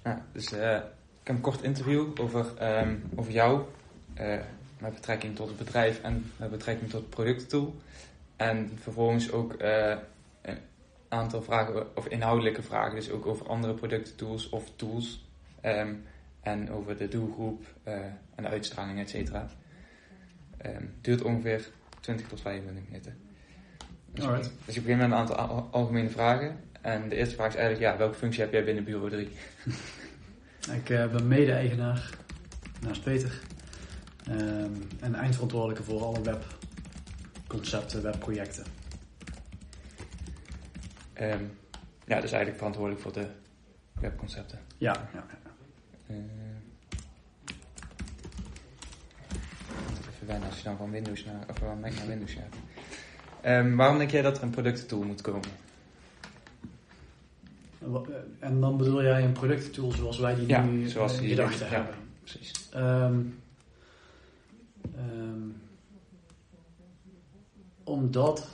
Ja, dus ik heb een kort interview over jou, met betrekking tot het bedrijf en met betrekking tot het producttool. En vervolgens ook een aantal vragen, of inhoudelijke vragen, dus ook over andere producttools of tools. En over de doelgroep en de uitstraling, et cetera. Duurt ongeveer 20 tot 25 minuten. Dus ik begin met een aantal algemene vragen. En de eerste vraag is eigenlijk, welke functie heb jij binnen Bureau 3? Ik ben mede-eigenaar, naast Peter. En eindverantwoordelijke voor alle webconcepten, webprojecten. Dus eigenlijk verantwoordelijk voor de webconcepten. Ja. Even wennen als je dan van Windows van Mac naar Windows gaat. Waarom denk jij dat er een productentool moet komen? En dan bedoel jij een productentool zoals wij die nu gedacht hebben? Ja, precies. Omdat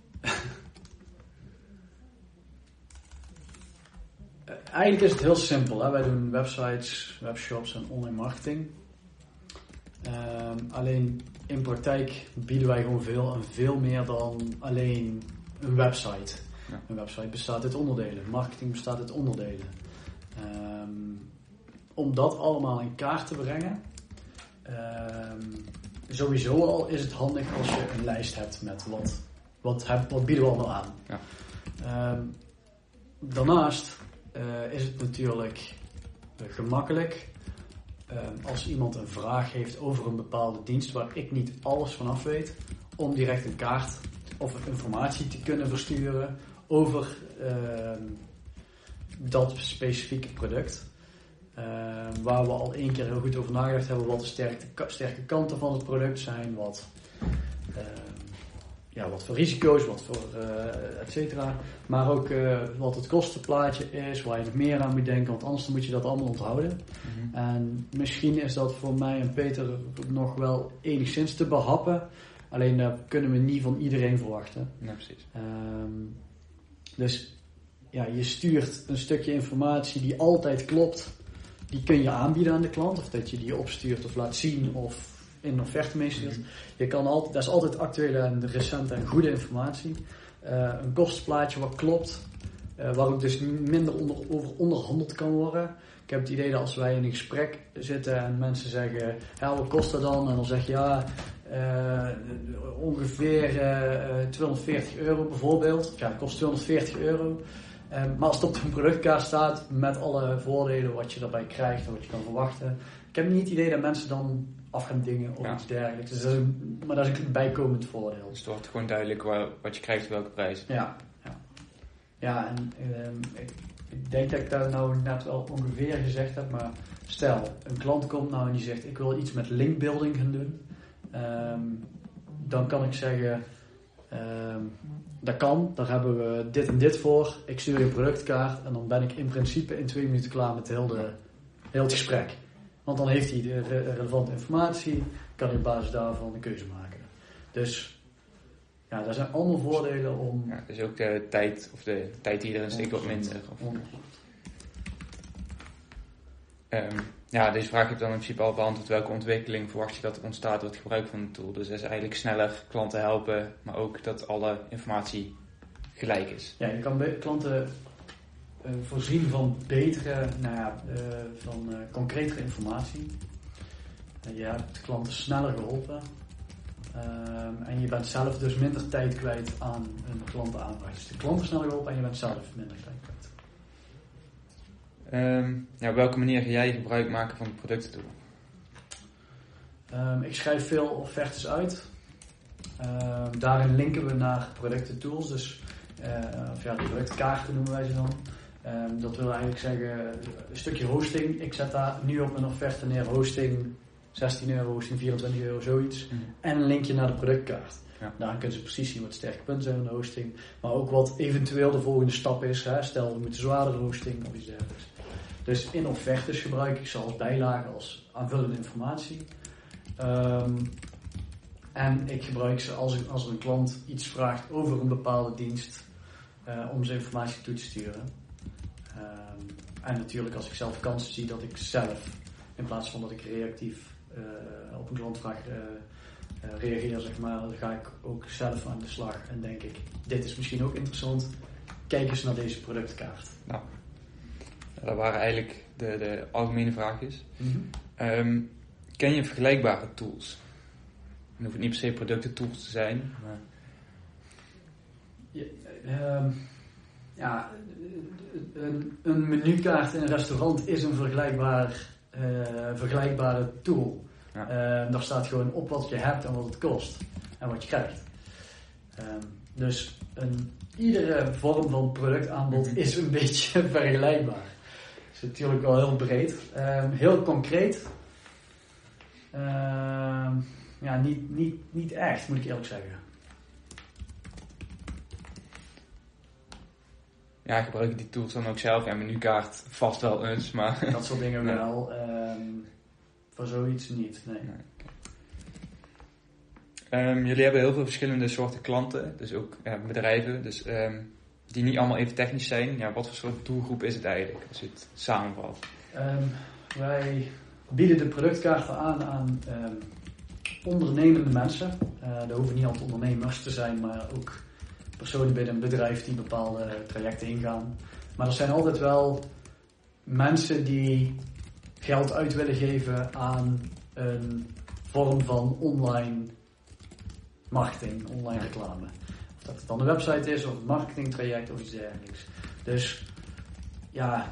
eigenlijk is het heel simpel. Hè? Wij doen websites, webshops en online marketing. Alleen in praktijk bieden wij gewoon veel meer dan alleen een website. Ja. Een website bestaat uit onderdelen. Marketing bestaat uit onderdelen. Om dat allemaal in kaart te brengen. Sowieso al is het handig als je een lijst hebt met wat bieden we allemaal aan. Ja. Daarnaast is het natuurlijk gemakkelijk als iemand een vraag heeft over een bepaalde dienst waar ik niet alles vanaf weet, om direct een kaart of informatie te kunnen versturen over dat specifieke product. Waar we al 1 keer heel goed over nagedacht hebben wat de sterke kanten van het product zijn, wat voor risico's, wat voor et cetera. Maar ook wat het kostenplaatje is, waar je nog meer aan moet denken, want anders moet je dat allemaal onthouden. Mm-hmm. En misschien is dat voor mij en Peter nog wel enigszins te behappen. Alleen dat kunnen we niet van iedereen verwachten. Ja, precies. Dus je stuurt een stukje informatie die altijd klopt. Die kun je aanbieden aan de klant. Of dat je die opstuurt of laat zien of in een offerte meestuurt. Je kan altijd, dat is altijd actuele en recente en goede informatie. Een kostenplaatje wat klopt. Waar ook dus minder over onderhandeld kan worden. Ik heb het idee dat als wij in een gesprek zitten en mensen zeggen, wat kost dat dan? En dan zeg je ongeveer €240 bijvoorbeeld. Ja, dat kost €240. Maar als het op de productkaart staat met alle voordelen wat je daarbij krijgt en wat je kan verwachten. Ik heb niet het idee dat mensen dan af gaan dingen of iets dergelijks. Dus maar dat is een bijkomend voordeel. Dus het wordt gewoon duidelijk wat je krijgt, welke prijs. Ja, en ik denk dat ik dat nou net wel ongeveer gezegd heb, maar stel, een klant komt nou en die zegt ik wil iets met linkbuilding gaan doen. Dan kan ik zeggen, dat kan, daar hebben we dit en dit voor. Ik stuur je een productkaart en dan ben ik in principe in 2 minuten klaar met heel het gesprek. Want dan heeft hij de relevante informatie, kan hij op basis daarvan een keuze maken. Dus daar zijn allemaal voordelen om... Ja, dus ook de tijd die erin steekt wat minder. Deze vraag heb ik dan in principe al beantwoord. Welke ontwikkeling verwacht je dat er ontstaat door het gebruik van de tool? Dus dat is eigenlijk sneller klanten helpen, maar ook dat alle informatie gelijk is. Ja, je kan klanten voorzien van betere, concretere informatie. Je hebt klanten sneller geholpen. En je bent zelf dus minder tijd kwijt aan een klantenaanvraag. Dus de klant is sneller geholpen en je bent zelf minder tijd kwijt. Op welke manier ga jij gebruik maken van de productentool? Ik schrijf veel offertes uit. Daarin linken we naar productentools. Dus de productkaarten noemen wij ze dan. Dat wil eigenlijk zeggen een stukje hosting. Ik zet daar nu op mijn offerte neer hosting €16, hosting €24, zoiets. Mm-hmm. En een linkje naar de productkaart. Ja. Daar kunnen ze precies zien wat de sterke punten zijn van de hosting. Maar ook wat eventueel de volgende stap is. Hè? Stel, we moeten zwaardere hosting of iets dergelijks. Dus in offertes gebruik ik ze als bijlage, als aanvullende informatie. En ik gebruik ze als er een klant iets vraagt over een bepaalde dienst. Om ze informatie toe te sturen. En natuurlijk als ik zelf kansen zie dat ik zelf, in plaats van dat ik reactief op een klantvraag reageer, zeg maar, dan ga ik ook zelf aan de slag en denk ik, dit is misschien ook interessant. Kijk eens naar deze productkaart. Nou, dat waren eigenlijk de algemene vraagjes. Ken je vergelijkbare tools? Het hoeft niet per se productentools te zijn, maar... Een menukaart in een restaurant is een vergelijkbare tool. Ja. Daar staat gewoon op wat je hebt en wat het kost en wat je krijgt. Dus iedere vorm van productaanbod is een beetje vergelijkbaar. Het is natuurlijk wel heel breed. Heel concreet. Niet echt, moet ik eerlijk zeggen. Ja, gebruik je die tools dan ook zelf en menukaart vast wel eens, maar... Dat soort dingen wel. Voor zoiets niet, nee. Jullie hebben heel veel verschillende soorten klanten, dus ook bedrijven, dus, die niet allemaal even technisch zijn. Ja, wat voor soort doelgroep is het eigenlijk, als je het samenvat? Wij bieden de productkaarten aan ondernemende mensen. Dat hoeven niet altijd ondernemers te zijn, maar ook personen binnen een bedrijf die bepaalde trajecten ingaan. Maar er zijn altijd wel mensen die geld uit willen geven aan een vorm van online marketing, online reclame. Of dat het dan een website is, of een marketingtraject of iets dergelijks. Dus ja,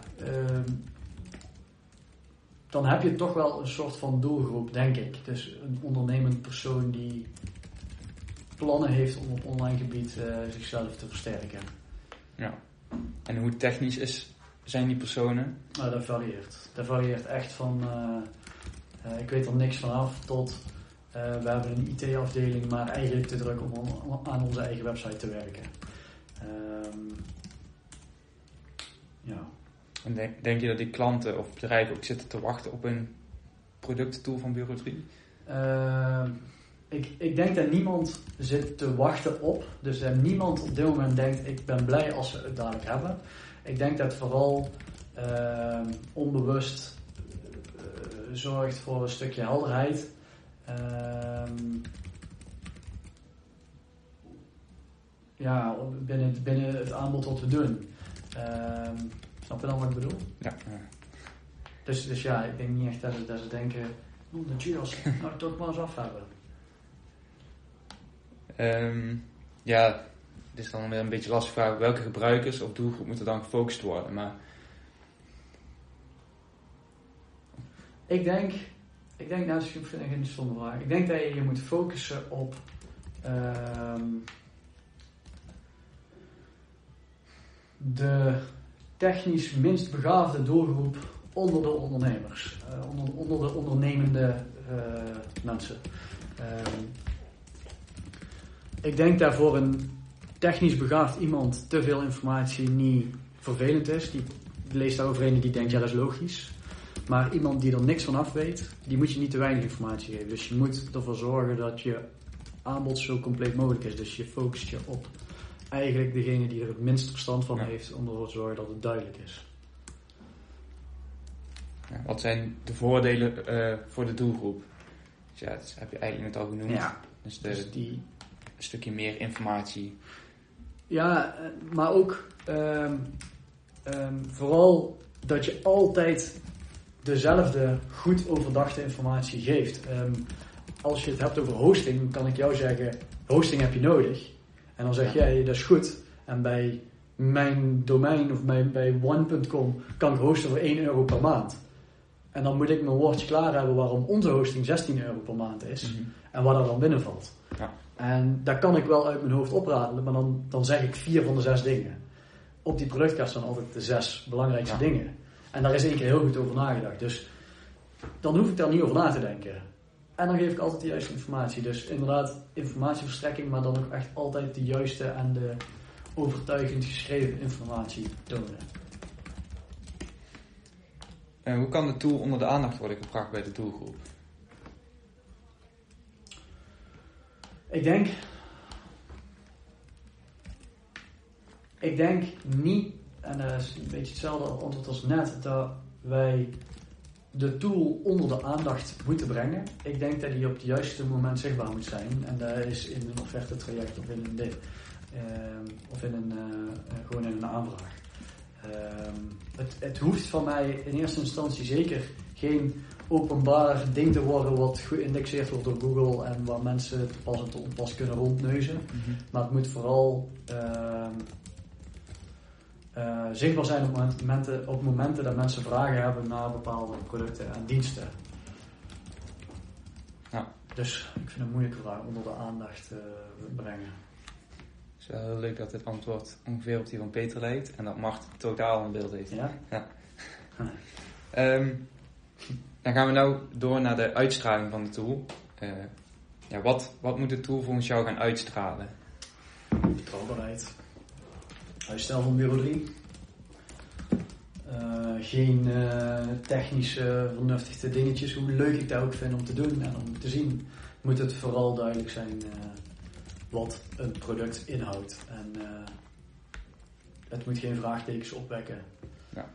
dan heb je toch wel een soort van doelgroep, denk ik. Dus een ondernemend persoon die plannen heeft om op online gebied zichzelf te versterken. Ja. En hoe technisch zijn die personen? Dat varieert. Dat varieert echt van, ik weet er niks vanaf, tot we hebben een IT-afdeling, maar eigenlijk te druk om aan onze eigen website te werken. Ja. En denk je dat die klanten of bedrijven ook zitten te wachten op een productentool van Bureau 3? Ik denk dat niemand zit te wachten op. Dus niemand op dit moment denkt, ik ben blij als ze het dadelijk hebben. Ik denk dat het vooral onbewust zorgt voor een stukje helderheid. Binnen het aanbod wat we doen. Snap je dan wat ik bedoel? Ja. Dus ja, ik denk niet echt dat ze denken, de Jules, nou toch maar eens af hebben. Ja, het is dan weer een beetje lastig vragen welke gebruikers of doelgroep moeten dan gefocust worden, maar... Ik denk, nou dat vind ik een stomme vraag. Ik denk dat je moet focussen op de technisch minst begaafde doelgroep onder de ondernemers, onder de ondernemende mensen. Ik denk dat voor een technisch begaafd iemand te veel informatie niet vervelend is. Die leest daarover en die denkt, ja dat is logisch. Maar iemand die er niks van af weet, die moet je niet te weinig informatie geven. Dus je moet ervoor zorgen dat je aanbod zo compleet mogelijk is. Dus je focust je op eigenlijk degene die er het minst verstand van heeft, om ervoor te zorgen dat het duidelijk is. Ja, wat zijn de voordelen voor de doelgroep? Dus ja, dat heb je eigenlijk net al genoemd. Ja, dus een stukje meer informatie. Ja, maar ook vooral dat je altijd dezelfde goed overdachte informatie geeft. Als je het hebt over hosting, dan kan ik jou zeggen, hosting heb je nodig. En dan zeg jij, dat is goed. En bij mijn domein of bij one.com kan ik hosten voor €1 per maand. En dan moet ik mijn woordje klaar hebben waarom onze hosting €16 per maand is. En wat er dan binnenvalt. Ja. En dat kan ik wel uit mijn hoofd opradelen, maar dan zeg ik 4 van de 6 dingen. Op die productkast staan altijd de 6 belangrijkste dingen. En daar is 1 keer heel goed over nagedacht. Dus dan hoef ik daar niet over na te denken. En dan geef ik altijd de juiste informatie. Dus inderdaad informatieverstrekking, maar dan ook echt altijd de juiste en de overtuigend geschreven informatie tonen. Hoe kan de tool onder de aandacht worden gebracht bij de doelgroep? Ik denk niet en dat is een beetje hetzelfde antwoord als net, dat wij de tool onder de aandacht moeten brengen. Ik denk dat die op het juiste moment zichtbaar moet zijn. En dat is in een offerte-traject of in een gewoon in een aanvraag. Het hoeft van mij in eerste instantie zeker geen openbaar ding te worden wat geïndexeerd wordt door Google en waar mensen te pas en te onpas kunnen rondneuzen. Mm-hmm. Maar het moet vooral zichtbaar zijn op momenten dat mensen vragen hebben naar bepaalde producten en diensten. Ja. Dus ik vind het een moeilijke vraag onder de aandacht brengen. Het is wel heel leuk dat dit antwoord ongeveer op die van Peter lijkt en dat Mart totaal een beeld heeft. Ja? Ja. Dan gaan we nou door naar de uitstraling van de tool. Wat moet de tool volgens jou gaan uitstralen? Betrouwbaarheid. Huisstijl van Bureau 3. Geen technische vernuftige dingetjes, hoe leuk ik dat ook vind om te doen en om te zien, moet het vooral duidelijk zijn wat een product inhoudt. En het moet geen vraagtekens opwekken. Ja.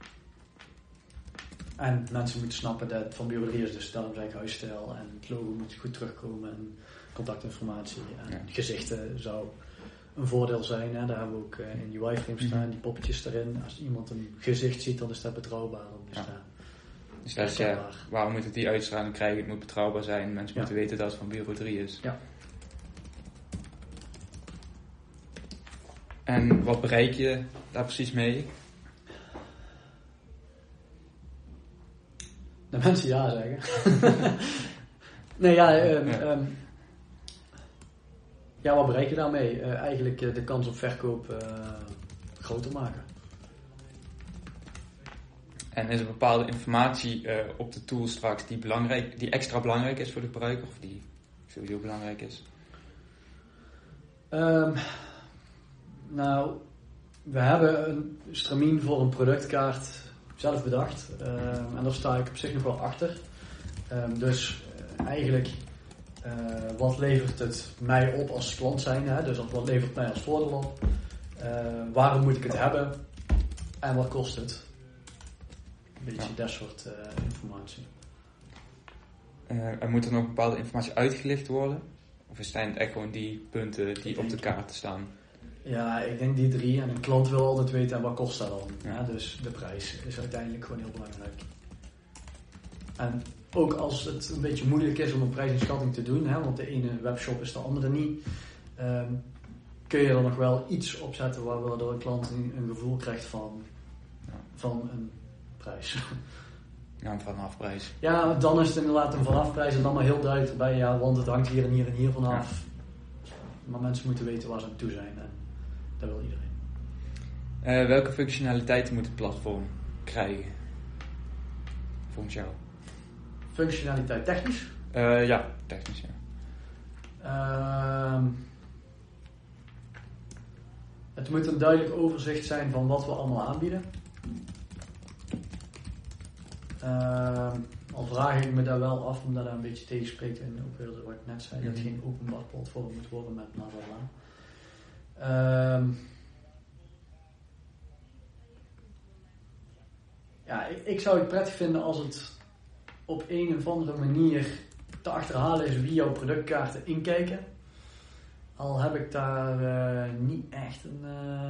En mensen moeten snappen dat het van Bureau 3 is, dus daarom zeg ik huisstijl en het logo moet goed terugkomen en contactinformatie en gezichten zou een voordeel zijn. Hè. Daar hebben we ook in die wireframe staan, die poppetjes erin. Als iemand een gezicht ziet, dan is dat betrouwbaar. Dan is dus dat is waarom moet het die uitstraling krijgen? Het moet betrouwbaar zijn. Mensen moeten weten dat het van Bureau 3 is. Ja. En wat bereik je daar precies mee? De mensen ja zeggen. Nee, wat bereik je daarmee? Eigenlijk de kans op verkoop groter maken. En is er bepaalde informatie op de tool straks die extra belangrijk is voor de gebruiker of die sowieso belangrijk is? We hebben een stramien voor een productkaart zelf bedacht. En daar sta ik op zich nog wel achter. Eigenlijk, wat levert het mij op als klant zijn? Hè? Dus wat levert mij als voordeel op? Waarom moet ik het hebben? En wat kost het? Een beetje dat soort informatie. En moet er nog bepaalde informatie uitgelicht worden? Of zijn het echt gewoon die punten die op de kaart staan? Ja, ik denk die 3. En een klant wil altijd weten wat kost dat dan. Ja. Dus de prijs is uiteindelijk gewoon heel belangrijk. En ook als het een beetje moeilijk is om een prijsinschatting te doen, hè, want de ene webshop is de andere niet, kun je er nog wel iets op zetten waardoor een klant een gevoel krijgt van een prijs. Ja, een vanafprijs. Ja, dan is het inderdaad een vanafprijs en dan maar heel duidelijk erbij, ja, want het hangt hier en hier en hier vanaf. Ja. Maar mensen moeten weten waar ze aan toe zijn en dat wil iedereen. Welke functionaliteiten moet het platform krijgen? Volgens jou? Functionaliteit technisch? Ja, technisch, ja. Het moet een duidelijk overzicht zijn van wat we allemaal aanbieden. Al vraag ik me daar wel af, omdat dat een beetje tegenspreekt in ook weer wat ik net zei, dat het geen openbaar platform moet worden met bla bla bla. Ik zou het prettig vinden als het op een of andere manier te achterhalen is wie jouw productkaarten inkijken. Al heb ik daar niet echt een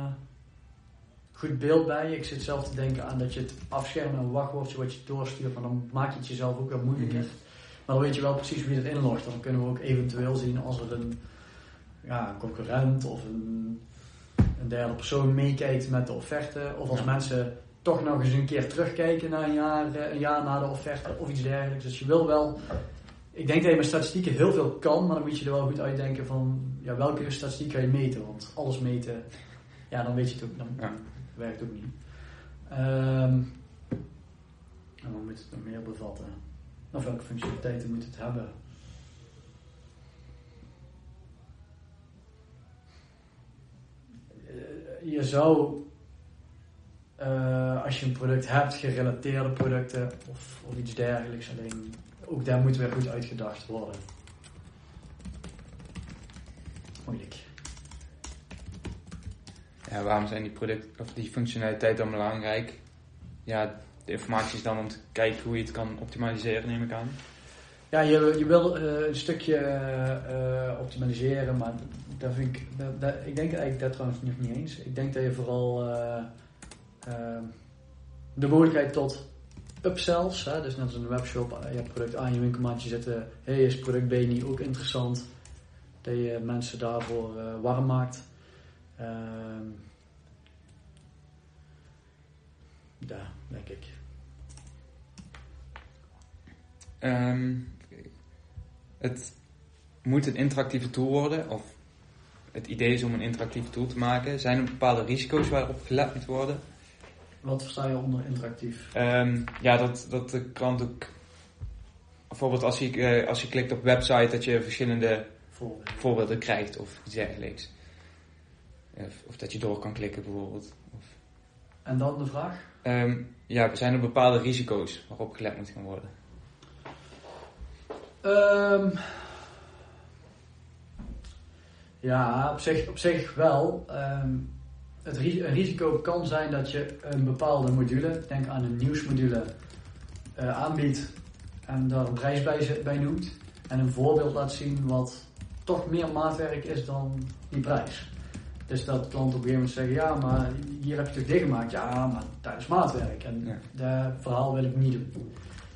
goed beeld bij. Ik zit zelf te denken aan dat je het afschermen, een wachtwoordje wat je doorstuurt, maar dan maak je het jezelf ook wel moeilijker. Maar dan weet je wel precies wie erin logt. Dan kunnen we ook eventueel zien als er een concurrent of een derde persoon meekijkt met de offerte. Of als mensen toch nog eens een keer terugkijken na een jaar na de offerte of iets dergelijks. Dus je wil wel... Ik denk dat je met statistieken heel veel kan, maar dan moet je er wel goed uitdenken van welke statistiek ga je meten. Want alles meten, dan weet je het ook, dan werkt het ook niet. En dan moet het nog meer bevatten. Of welke functionaliteiten moet het hebben? Je zou, als je een product hebt, gerelateerde producten of iets dergelijks, alleen ook daar moet weer goed uitgedacht worden. Moeilijk. Ja, waarom zijn die producten of die functionaliteit dan belangrijk? Ja, de informatie is dan om te kijken hoe je het kan optimaliseren, neem ik aan. Ja, je wil een stukje optimaliseren, maar dat vind ik, ik denk eigenlijk dat trouwens niet eens. Ik denk dat je vooral de mogelijkheid tot upsells, hè, dus net als in een webshop, je hebt product A in je winkelmandje zitten, is product B niet ook interessant? Dat je mensen daarvoor warm maakt. Ja, denk ik. Het moet een interactieve tool worden, of het idee is om een interactieve tool te maken. Zijn er bepaalde risico's waarop gelet moet worden? Wat versta je onder interactief? Ja, dat de klant ook... Bijvoorbeeld als je klikt op website, dat je verschillende voorbeelden krijgt of iets dergelijks. Of dat je door kan klikken bijvoorbeeld. En dan de vraag? Ja, zijn er bepaalde risico's waarop gelet moet gaan worden? Ja, op zich wel. Een risico kan zijn dat je een bepaalde module, denk aan een nieuwsmodule, aanbiedt en daar een prijs bij noemt. En een voorbeeld laat zien wat toch meer maatwerk is dan die prijs. Dus dat klanten op een gegeven moment zeggen, ja, maar hier heb je toch dit gemaakt? Ja, maar dat is maatwerk en dat verhaal wil ik niet doen.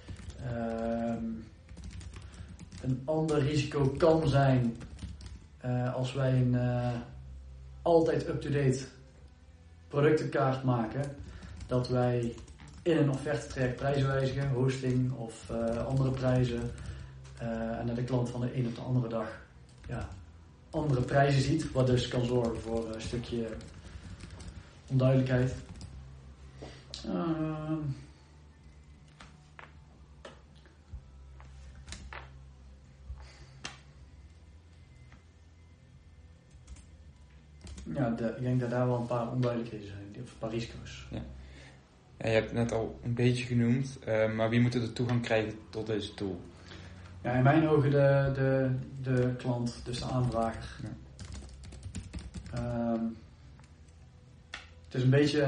Een ander risico kan zijn als wij een altijd up-to-date productenkaart maken, dat wij in een offertetraject prijzen wijzigen, hosting of andere prijzen, en dat de klant van de een op de andere dag andere prijzen ziet, wat dus kan zorgen voor een stukje onduidelijkheid. Ja, ik denk dat daar wel een paar onduidelijkheden zijn, of een paar risico's. Ja. Ja, je hebt het net al een beetje genoemd, maar wie moet er de toegang krijgen tot deze tool? Ja, in mijn ogen de klant, dus de aanvrager. Ja. Het is een beetje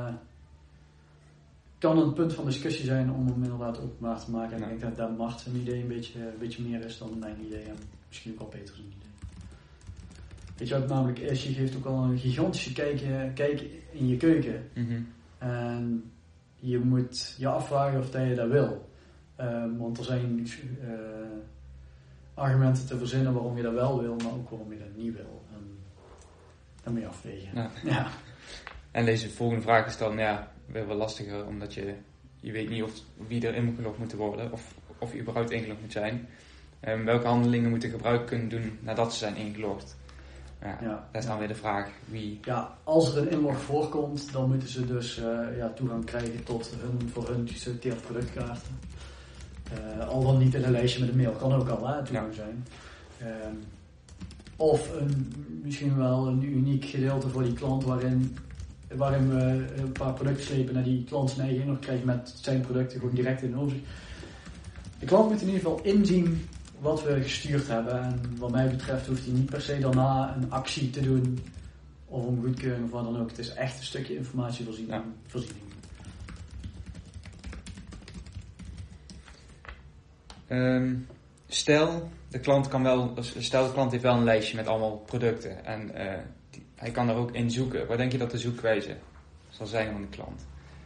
kan een punt van discussie zijn om hem inderdaad openbaar te maken. En ik denk dat Mart zijn idee een beetje meer is dan mijn idee en misschien ook wel Peters idee. Weet je wat het namelijk is? Je geeft ook al een gigantische kijk in je keuken. Mm-hmm. En je moet je afvragen of dat je dat wil. Want er zijn argumenten te verzinnen waarom je dat wel wil, maar ook waarom je dat niet wil. En dat moet je afwegen. Ja. En deze volgende vraag is dan weer wel lastiger, omdat je weet niet wie er ingelogd moet worden of je überhaupt ingelogd moet zijn. Welke handelingen moeten gebruik kunnen doen nadat ze zijn ingelogd? Dat is dan weer de vraag wie... Ja, als er een inlog voorkomt, dan moeten ze dus toegang krijgen tot voor hun geselecteerde productkaarten. Al dan niet in een lijstje met een mail, kan ook al toegang zijn. Of misschien wel een uniek gedeelte voor die klant waarin we een paar producten slepen naar die klant zijn eigen inlog krijgt met zijn producten gewoon direct in een overzicht. De klant moet in ieder geval inzien wat we gestuurd hebben. En wat mij betreft hoeft hij niet per se daarna een actie te doen of een goedkeuring of wat dan ook. Het is echt een stukje informatievoorziening. Stel, de klant heeft wel een lijstje met allemaal producten en hij kan er ook in zoeken. Waar denk je dat de zoekwijze zal zijn van de klant?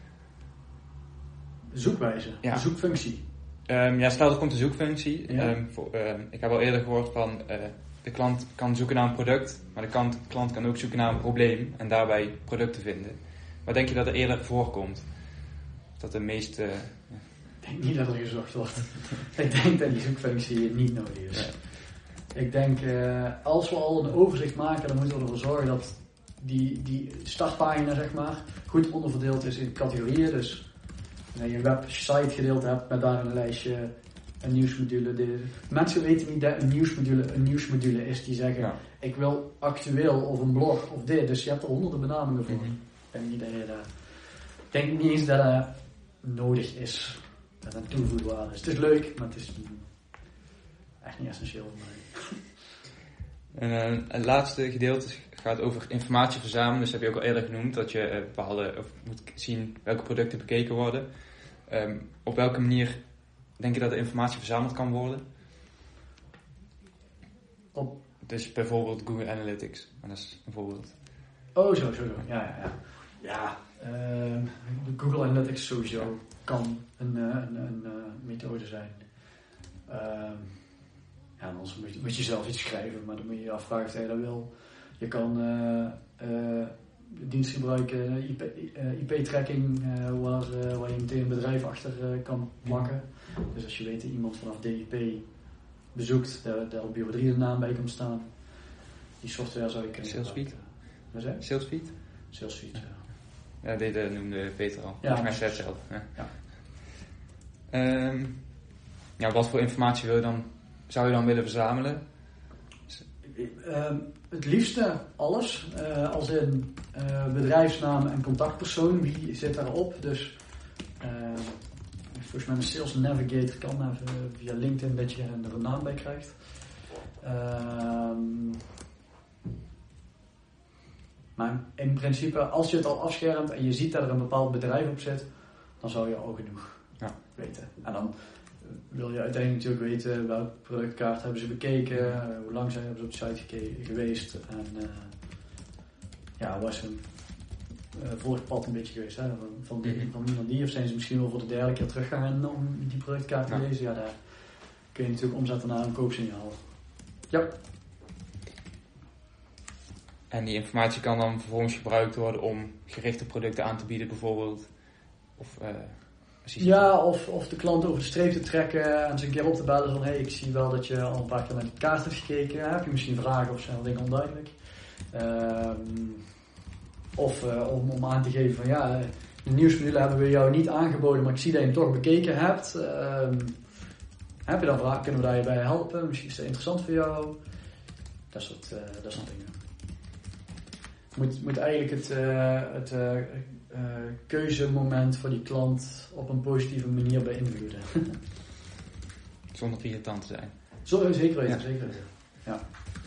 Zoekwijze? Ja. De zoekfunctie? Stel er komt een zoekfunctie. Ja. Ik heb al eerder gehoord van de klant kan zoeken naar een product, maar de klant kan ook zoeken naar een probleem en daarbij producten vinden. Waar denk je dat er eerder voorkomt? Dat de meeste... Ik denk niet dat er gezocht wordt. Ik denk dat die zoekfunctie niet nodig is. Ja. Ik denk, als we al een overzicht maken, dan moeten we ervoor zorgen dat die startpagina, zeg maar, goed onderverdeeld is in categorieën. Dus dat je een website gedeelte hebt met daar een lijstje, een nieuwsmodule. Mensen weten niet dat een nieuwsmodule is die zeggen, ik wil actueel of een blog of dit. Dus je hebt er honderden benamingen voor. Mm-hmm. Ik denk niet eens dat dat nodig is. Dat een toevoegwaarde is. Het is leuk, maar het is echt niet essentieel voor mij. En het laatste gedeelte gaat over informatie verzamelen. Dus dat heb je ook al eerder genoemd, dat je of moet zien welke producten bekeken worden. Op welke manier denk je dat de informatie verzameld kan worden? Dus bijvoorbeeld Google Analytics, maar dat is een voorbeeld. Oh, zo. Ja, de Google Analytics sowieso kan een methode zijn. Anders moet je zelf iets schrijven, maar dan moet je je afvragen of je dat wil. Je kan dienst gebruiken, IP-tracking, waar je meteen een bedrijf achter kan plakken. Dus als je weet dat iemand vanaf DIP bezoekt, daar op bio 3 de naam bij kan staan. Die software zou je kunnen Salesforce? Wat zei je? Salesforce, ja. Ja, dit noemde Peter al. Ja, maar zelf. Ja. Wat voor informatie zou je dan willen verzamelen? Het liefste alles. Als in bedrijfsnaam en contactpersoon. Wie zit daarop? Dus volgens mij een Sales Navigator kan even via LinkedIn dat je er een naam bij krijgt. Maar in principe, als je het al afschermt en je ziet dat er een bepaald bedrijf op zit, dan zou je al genoeg weten. En dan wil je uiteindelijk natuurlijk weten welke productkaart hebben ze bekeken, hoe lang zijn ze op de site geweest en was hun volgpad een beetje geweest. Hè? Van iemand die, of zijn ze misschien wel voor de derde keer teruggegaan om die productkaart te lezen. Ja, daar kun je natuurlijk omzetten naar een koopsignaal. Ja. En die informatie kan dan vervolgens gebruikt worden om gerichte producten aan te bieden bijvoorbeeld? Of de klant over de streep te trekken en ze een keer op te bellen van ik zie wel dat je al een paar keer naar de kaart hebt gekeken. Heb je misschien vragen of zijn dingen onduidelijk? Om aan te geven van de nieuwsmodule hebben we jou niet aangeboden, maar ik zie dat je hem toch bekeken hebt. Heb je dan vragen? Kunnen we daarbij helpen? Misschien is dat interessant voor jou. Dat soort dingen. Moet eigenlijk het keuzemoment voor die klant op een positieve manier beïnvloeden. Zonder irritant te zijn. Zeker weten, zeker weten. Ja.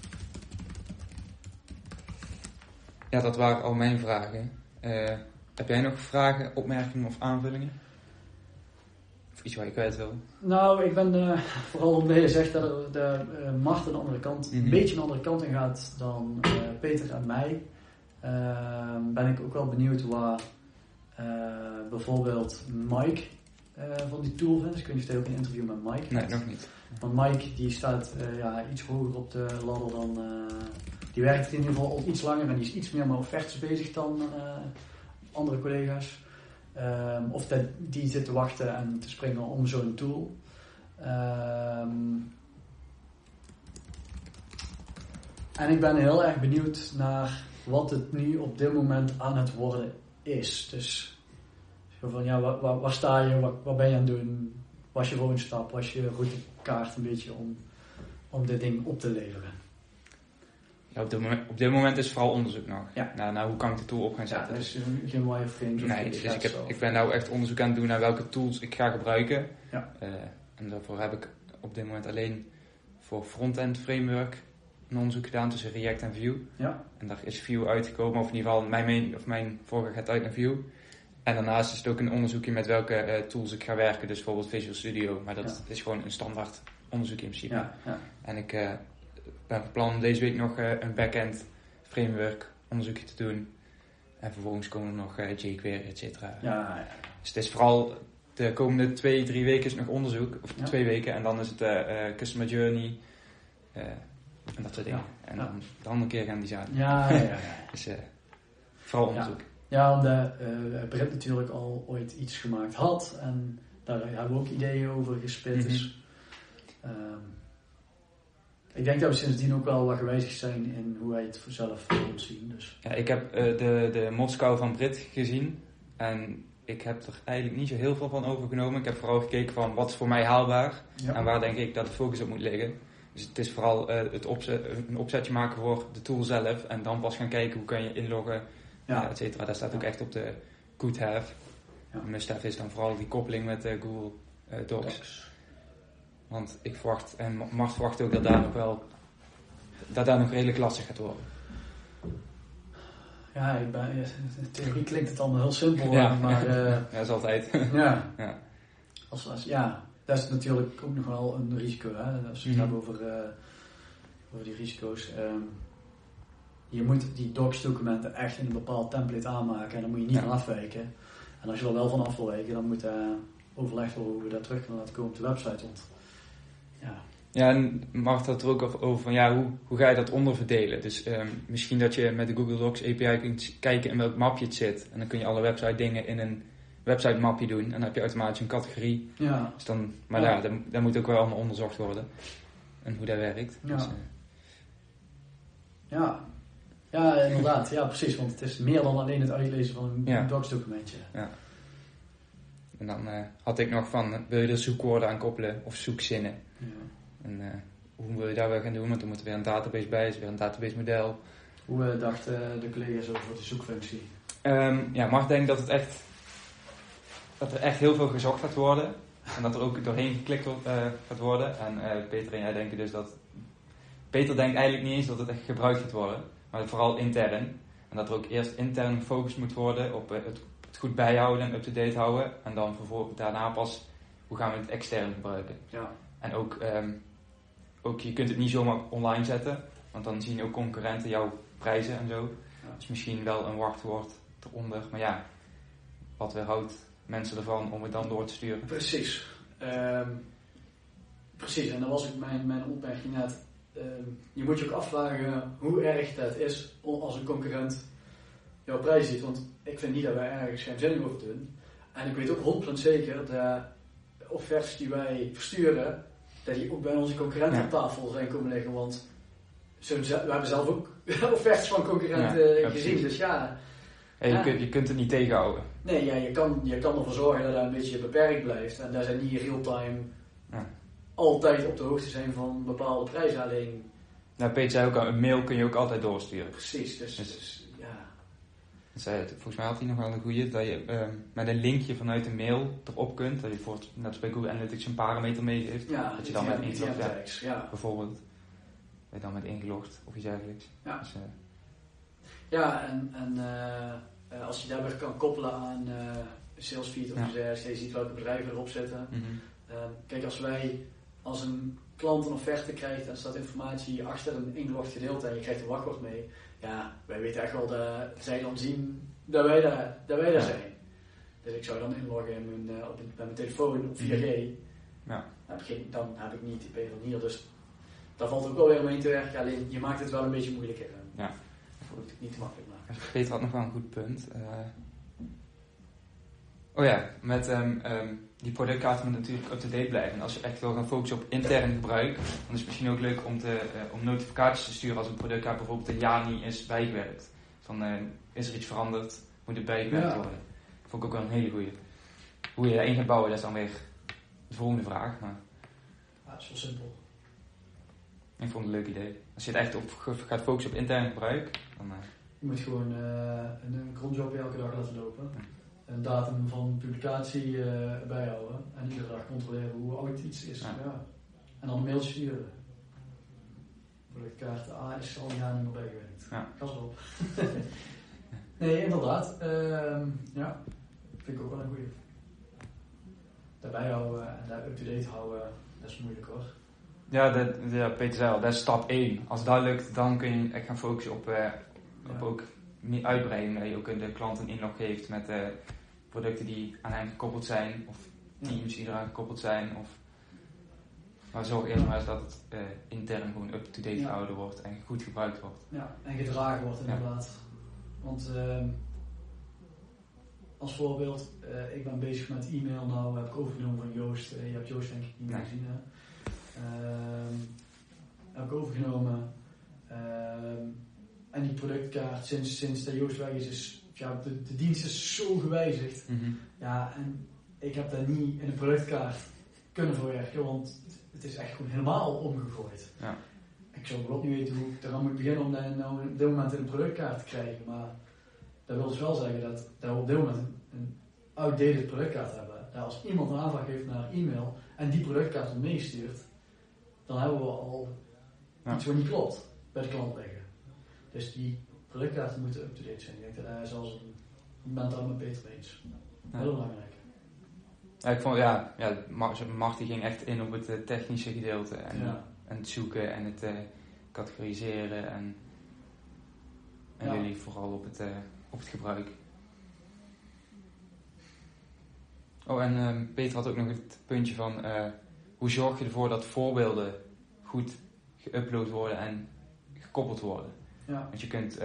Ja, dat waren al mijn vragen. Heb jij nog vragen, opmerkingen of aanvullingen? Of iets waar je kwijt wil? Nou, ik ben vooral omdat je zegt dat de Mart een andere kant, een beetje een andere kant in gaat dan Peter en mij. Ben ik ook wel benieuwd waar bijvoorbeeld Mike van die tool vindt. Dus ik weet niet of hij ook een interview met Mike Nee, nog niet. Want Mike die staat iets hoger op de ladder dan... die werkt in ieder geval al iets langer en die is iets meer met offertes bezig dan andere collega's. Of die zit te wachten en te springen om zo'n tool. En ik ben heel erg benieuwd naar wat het nu op dit moment aan het worden is. Dus van waar sta je, wat ben je aan het doen, was je volgende stap, was je routekaart een beetje om dit ding op te leveren. Ja, op dit moment is het vooral onderzoek nog. Ja. Nou, hoe kan ik de tool op gaan zetten? Ja, dus geen wireframes of nee, dus ik ben nou echt onderzoek aan het doen naar welke tools ik ga gebruiken. Ja. En daarvoor heb ik op dit moment alleen voor frontend framework een onderzoek gedaan tussen React en Vue. Ja. En daar is Vue uitgekomen, of in ieder geval mijn voorkeur gaat uit naar Vue. En daarnaast is het ook een onderzoekje met welke tools ik ga werken, dus bijvoorbeeld Visual Studio. Maar dat is gewoon een standaard onderzoek in principe. Ja. Ja. En ik ben van plan om deze week nog een backend framework onderzoekje te doen. En vervolgens komen er nog jQuery, et cetera. Ja. Dus het is vooral de komende 2-3 weken is nog onderzoek. Of 2 weken. En dan is het customer journey. En dat soort dingen. Ja. En dan de andere keer gaan designen. Ja. Dus vooral onderzoek. Ja, omdat Brett natuurlijk al ooit iets gemaakt had. En daar hebben we ook ideeën over gespit. Mm-hmm. Dus, ik denk dat we sindsdien ook wel wat gewijzigd zijn in hoe wij het zelf voor ons zien. Dus. Ja, ik heb de Moskou van Brit gezien. En ik heb er eigenlijk niet zo heel veel van overgenomen. Ik heb vooral gekeken van wat is voor mij haalbaar. Ja. En waar denk ik dat het focus op moet liggen. Dus het is vooral een opzetje maken voor de tool zelf. En dan pas gaan kijken hoe kan je inloggen. Et cetera. Daar staat ook echt op de good have. Ja. Must have is dan vooral die koppeling met Google Docs. Want ik verwacht, en Mart verwacht ook dat daar nog redelijk lastig gaat worden. Ja, in theorie klinkt het allemaal heel simpel, Ja. maar... Ja, dat is altijd. ja. Ja. Dat is natuurlijk ook nog wel een risico, hè? Als we het hebben over die risico's. Je moet die docs-documenten echt in een bepaald template aanmaken en daar moet je niet van afwijken. En als je er wel van af wil wijken, dan moet overlegd worden hoe we daar terug kunnen laten komen op de website. Want, Ja, en Mart had er ook over van ja, hoe ga je dat onderverdelen? Dus misschien dat je met de Google Docs API kunt kijken in welk mapje het zit. En dan kun je alle website dingen in een website mapje doen. En dan heb je automatisch een categorie. ja. Dus dan, maar dat moet ook wel allemaal onderzocht worden. En hoe dat werkt. Ja. Dus, Ja, inderdaad. Ja, precies. Want het is meer dan alleen het uitlezen van een docs-documentje. Ja. En dan had ik nog van, wil je er zoekwoorden aan koppelen of zoekzinnen? Ja. En hoe wil je daar weer gaan doen? Want er moet er weer een database bij, is weer een database model. Hoe dachten de collega's over de zoekfunctie? Mart denkt dat er echt heel veel gezocht gaat worden. En dat er ook doorheen geklikt gaat worden. En Peter en jij denken dus dat... Peter denkt eigenlijk niet eens dat het echt gebruikt gaat worden. Maar vooral intern. En dat er ook eerst intern gefocust moet worden op het goed bijhouden en up-to-date houden. En dan daarna pas, hoe gaan we het extern gebruiken. Ja. En ook je kunt het niet zomaar online zetten. Want dan zien ook concurrenten jouw prijzen en zo. Ja. Dus misschien wel een wachtwoord eronder. Maar ja, wat weerhoudt mensen ervan om het dan door te sturen? Precies. Precies, en dan was ook mijn opmerking net. Je moet je ook afvragen hoe erg dat is als een concurrent jouw prijs ziet. Want ik vind niet dat wij ergens geen zin over doen. En ik weet ook 100% zeker dat de offertes die wij versturen, dat die ook bij onze concurrenten op tafel zijn komen liggen. Want we hebben zelf ook offertes van concurrenten gezien. Dus je kunt het niet tegenhouden. Nee, je kan ervoor zorgen dat dat een beetje beperkt blijft. En daar zijn niet real-time altijd op de hoogte zijn van bepaalde prijzen. Alleen... Nou, Peter zei ook al, een mail kun je ook altijd doorsturen. Precies, dus ja. Volgens mij had hij nog wel een goeie, dat je met een linkje vanuit een mail erop kunt. Dat je net als bij Google Analytics een parameter meegeeft. Ja, dat je dan met ingelogd, bijvoorbeeld. Dat je dan met ingelogd of iets dergelijks. Ja, dus, als je daarbij kan koppelen aan Salesfeed of je ziet welke bedrijven erop zitten. Mm-hmm. Kijk, als een klant een offerte krijgt en staat informatie achter een ingelogd gedeelte en je krijgt een wachtwoord mee. Ja, wij weten echt wel dat zij dan zien dat wij daar zijn. Dus ik zou dan inloggen bij mijn telefoon op 4G. Ja. Dan heb ik niet die payroll hier. Dus daar valt ook wel weer omheen te werken. Alleen je maakt het wel een beetje moeilijker. Ja. Dat moet ik niet te makkelijk maken. Peter had nog wel een goed punt. Met die productkaart moet natuurlijk up-to-date blijven. En als je echt wil gaan focussen op intern gebruik, dan is het misschien ook leuk om notificaties te sturen als een productkaart bijvoorbeeld een jaar niet is bijgewerkt. Van is er iets veranderd, moet het bijgewerkt worden. Dat vond ik ook wel een hele goeie. Hoe je daarin gaat bouwen, dat is dan weer de volgende vraag. Maar dat is wel simpel. Ik vond het een leuk idee. Als je het echt gaat focussen op intern gebruik, dan... Je moet gewoon een cronjob elke dag laten lopen. Een datum van publicatie bijhouden. En iedere dag controleren hoe oud iets is. Ja. En dan een mailtje sturen. Productkaart is al een jaar niet meer bijgewerkt. Ja. Gas op. Nee, inderdaad. Vind ik ook wel een goeie. Daarbij houden en daar up-to-date houden, dat is moeilijk hoor. Ja, Peter zei al, dat is stap 1. Als dat lukt, dan kun je echt gaan focussen op ook meer uitbreiding. Dat je ook de klant een inlog geeft met producten die aan hem gekoppeld zijn. Of teams die eraan gekoppeld zijn. Maar zorg eerst maar eens dat het intern gewoon up-to-date gehouden wordt en goed gebruikt wordt. Ja, en gedragen wordt inderdaad. Want als voorbeeld, ik ben bezig met e-mail nou, heb ik overgenomen van Joost. Je hebt Joost denk ik niet meer gezien. Heb ik overgenomen. En die productkaart, sinds dat Joost weg is de dienst is zo gewijzigd. Mm-hmm. Ja, en ik heb daar niet in een productkaart kunnen verwerken, want het is echt gewoon helemaal omgegooid. Ja. Ik zou wel niet weten hoe ik eraan moet beginnen om dat nou op dit moment in een productkaart te krijgen, maar dat wil dus wel zeggen dat we op dit moment een outdated productkaart hebben. Dat als iemand een aanvraag heeft naar e-mail en die productkaart dan meestuurt, dan hebben we al iets wat niet klopt bij de klant liggen. Dus die productkaarten moeten up-to-date zijn. Ik denk dat hij zelfs ik ben het daar met Peter eens. Ja. Heel belangrijk. Ja, ik vond, Marty ging echt in op het technische gedeelte. En het zoeken en het categoriseren. En jullie vooral op het gebruik. Oh, en Peter had ook nog het puntje van hoe zorg je ervoor dat voorbeelden goed geüpload worden en gekoppeld worden. Ja. Want je kunt,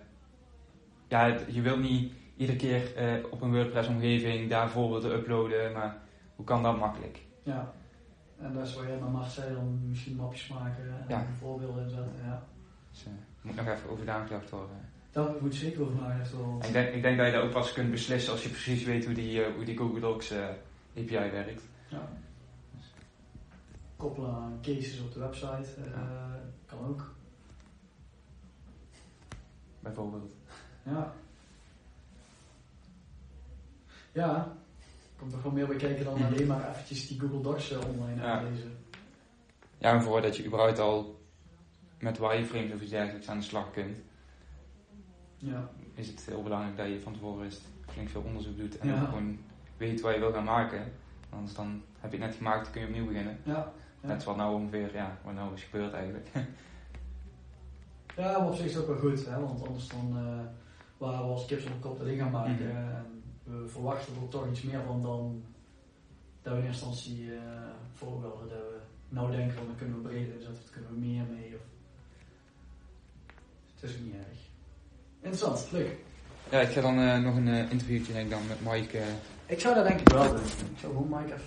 je wilt niet iedere keer op een WordPress omgeving daar voorbeelden uploaden, maar hoe kan dat makkelijk? Ja, en dat is waar jij naar Mart zei, dan misschien mapjes maken en voorbeelden inzetten. Ja. Dus moet nog even over nagedacht worden. Daar moet zeker over nagedacht worden. Ik denk dat je dat ook pas kunt beslissen als je precies weet hoe die Google Docs API werkt. Ja. Koppelen aan cases op de website kan ook. Bijvoorbeeld. Ja. Ja, komt er gewoon meer bij kijken dan alleen maar eventjes die Google Docs online lezen. Ja, en voordat je überhaupt al met wireframes of iets dergelijks aan de slag kunt, is het heel belangrijk dat je van tevoren eerst flink veel onderzoek doet en ook gewoon weet wat je wil gaan maken. Anders dan heb je het net gemaakt, dan kun je opnieuw beginnen. Ja. Net wat nou ongeveer, wat nou is gebeurd eigenlijk. Ja, maar op zich is het ook wel goed, hè? Want anders dan waren we als kips op de kop dat ding gaan maken. En we verwachten er toch iets meer van dan dat we in eerste instantie voorbeelden. Dat we nou denken van, dan kunnen we breder inzetten, dan kunnen we meer mee. Of... Het is ook niet erg. Interessant, leuk. Ja, ik ga dan nog een interviewtje denk ik dan met Mike. Ik zou dat denk ik wel doen. Ik zou gewoon Mike even